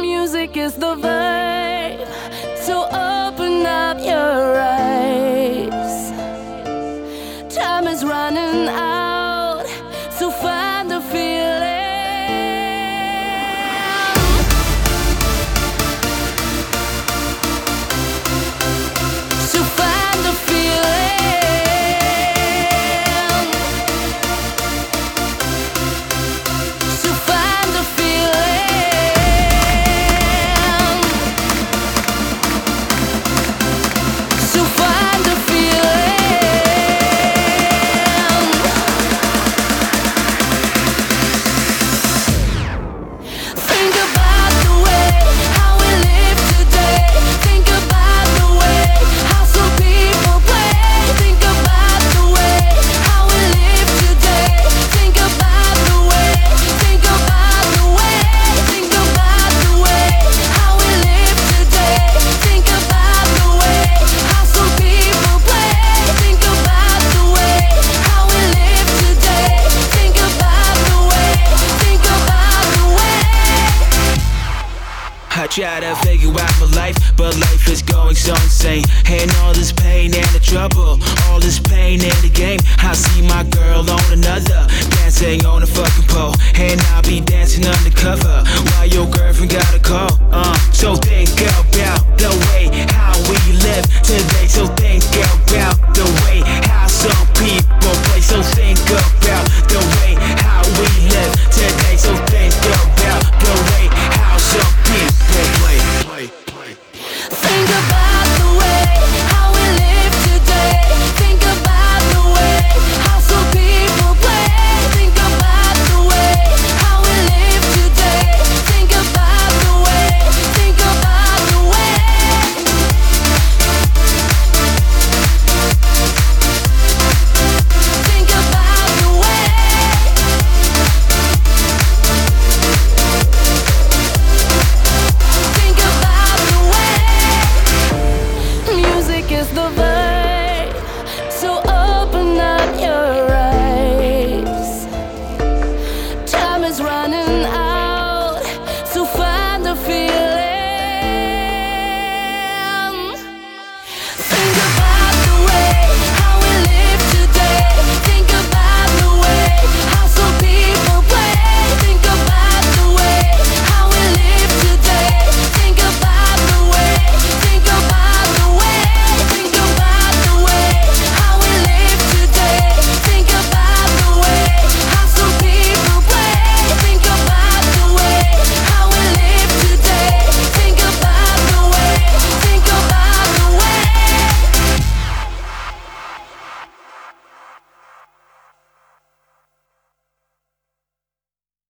Music is the vibe, so open up your eyes. Time is running out, so find the feeling. So find the feeling. So find the feeling. So find the feeling. Think about the way how we live today. Think about the way how some people play. Think about the way how we live today. Think about the way. Think about the way. Think about the way how we live today. Think about the way how some people play. Think about the way how we live today. Think about the way. Think about the way. I try to figure out my life, but life is going so insane. And all this pain and the trouble, all this pain in the game. I see my girl on another, dancing on a fucking pole, and I'll be dancing undercover.